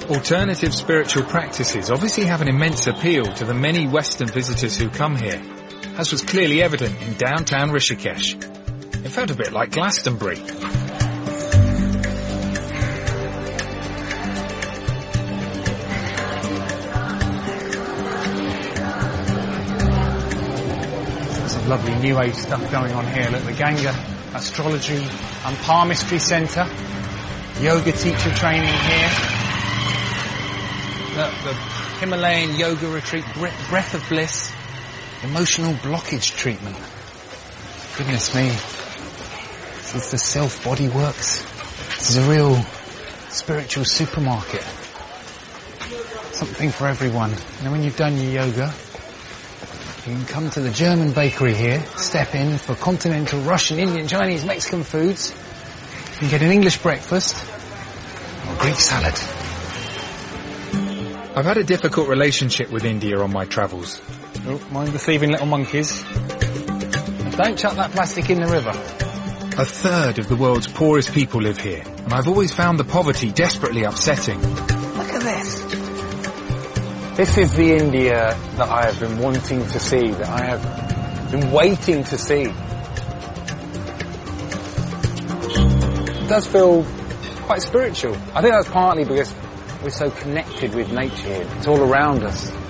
Alternative spiritual practices obviously have an immense appeal to the many Western visitors who come here, as was clearly evident in downtown Rishikesh. It felt a bit like Glastonbury. Some lovely New Age stuff going on here. Look, the Ganga Astrology and Palmistry Centre. Yoga teacher training here. Look, the Himalayan Yoga Retreat, Breath of Bliss. Emotional blockage treatment. Goodness me. This is the Self-Body Works. This is a real spiritual supermarket. Something for everyone. And when you've done your yoga, you can come to the German bakery here, step in for continental, Russian, Indian, Chinese, Mexican foods. You can get an English breakfast or Greek salad. I've had a difficult relationship with India on my travels. Oh, mind the thieving little monkeys. Don't chuck that plastic in the river. A third of the world's poorest people live here, and I've always found the poverty desperately upsetting. Look at this. This is the India that I have been wanting to see, that I have been waiting to see. It does feel quite spiritual. I think that's partly because we're so connected with nature here. It's all around us.